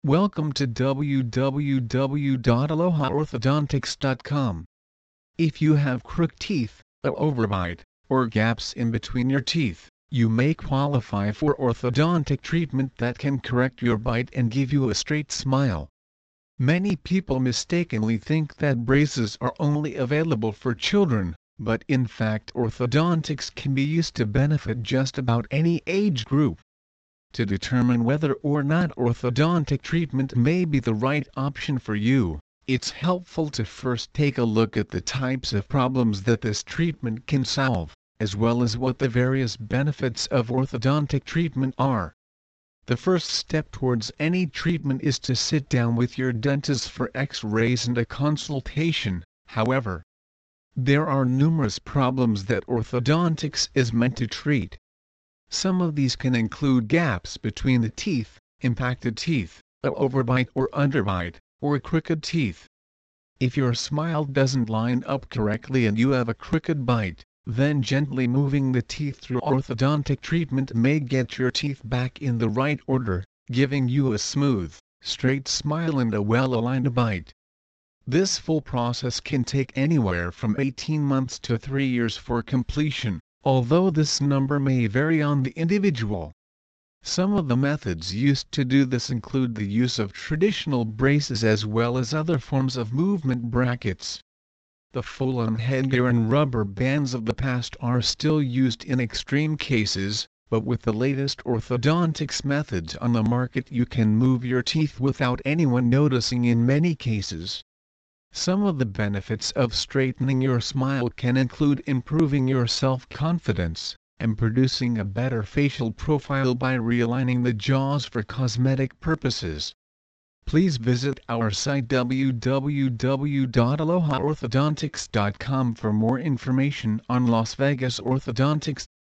Welcome to www.alohaorthodontics.com. If you have crooked teeth, a overbite, or gaps in between your teeth, you may qualify for orthodontic treatment that can correct your bite and give you a straight smile. Many people mistakenly think that braces are only available for children, but in fact orthodontics can be used to benefit just about any age group. To determine whether or not orthodontic treatment may be the right option for you, it's helpful to first take a look at the types of problems that this treatment can solve, as well as what the various benefits of orthodontic treatment are. The first step towards any treatment is to sit down with your dentist for X-rays and a consultation. However, there are numerous problems that orthodontics is meant to treat. Some of these can include gaps between the teeth, impacted teeth, a overbite or underbite, or crooked teeth. If your smile doesn't line up correctly and you have a crooked bite, then gently moving the teeth through orthodontic treatment may get your teeth back in the right order, giving you a smooth, straight smile and a well-aligned bite. This full process can take anywhere from 18 months to 3 years for completion, although this number may vary on the individual. Some of the methods used to do this include the use of traditional braces as well as other forms of movement brackets. The full-on headgear and rubber bands of the past are still used in extreme cases, but with the latest orthodontics methods on the market you can move your teeth without anyone noticing in many cases. Some of the benefits of straightening your smile can include improving your self-confidence, and producing a better facial profile by realigning the jaws for cosmetic purposes. Please visit our site www.alohaorthodontics.com for more information on Las Vegas orthodontics.